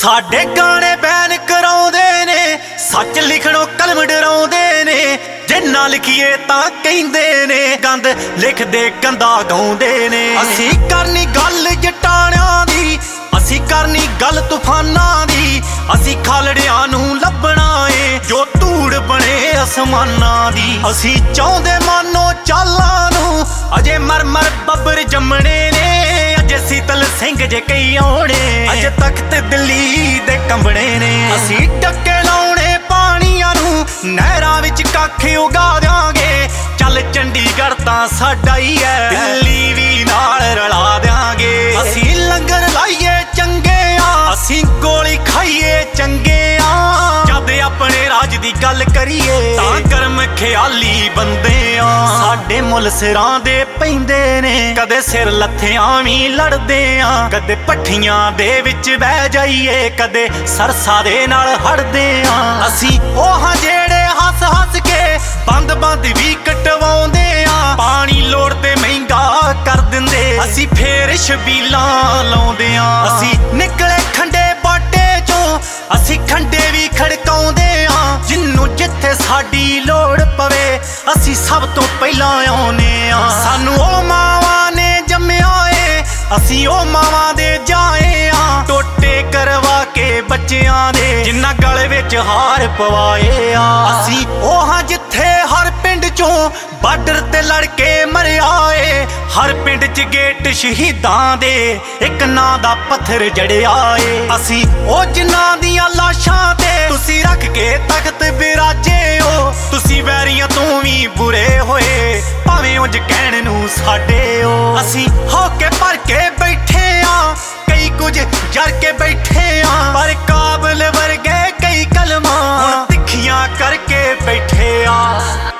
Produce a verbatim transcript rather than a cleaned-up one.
साडे गाने बैन कराउंदे ने, सच लिखणों कलम डराउंदे ने। जे ना लिखिए तां कहिंदे ने, गंद लिखदे गंदा गाउंदे ने। असीं करनी गल जटाणियां दी, असीं करनी गल तूफानां दी। असीं खालड़ियां नूं लभणा ए जो धूड़ बने आसमानां दी। असीं चाहुंदे मानो चालां नूं, अजे मर मर बब्बर जम्मणे ने। अजे शीतल सिंह जे कई आउणे, अजे तख्त दिल्ली दे कंबणे ने। असीं टक्के लाउणे पाणियां नूं, नहरां विच कख उगा देंगे। चल चंडीगढ़ तां साडा ही है, दिल्ली भी नाल रला देंगे। असीं लंगर लाइए चंगे आ, असीं गोली खाइए चंगे आ। जद अपने राज दी गल करिए तां गर्म ख्याली बंदे आ। साडे मुल सिरां दे पैंदे ने, कदे सिर लत्थियां भी लड़दे आ। कदे पट्ठियां दे विच बह जाइए, कदे सरसा दे नाल हड़दे आ। असीं ओह जेड़े हस हस के बंद बंद भी कटवाउंदे आ। पानी लोड़ ते महंगा कर दिंदे, असीं फेर छबीलां लाउंदे आ। असीं निकले खंडे बाटे चों, असीं खंडे भी खड़काउंदे आ। जिन्नू जिथे साडी लोड़ पवे, असीं सब तो पहलां आउने आ। सानू ओ मावां ने जम्मिया ए, असीं ओ मावां दे जाए आ। टोटे करवा के बच्चियां दे, जिन्ना गल विच हार पवाए आ। असीं ओह जिथे हर पिंड चों बार्डर ते लड़के मरिया ए। हर पिंड च गेट शहीदां दे, एक नां दा पत्थर जड़िया ए। असीं ओ जिन्हां दियां लाशां ते तुसीं रख के तख्त बिराजे हो। तुसीं वैरियां तों भी बुरे होए, भावें उंज कहण नूं साडे हो। असीं होके भर के बैठे आ, कई कुछ जर के बैठे आ। पर काबल वर्गे कई कलमां हुण तिखियां करके बैठे आ।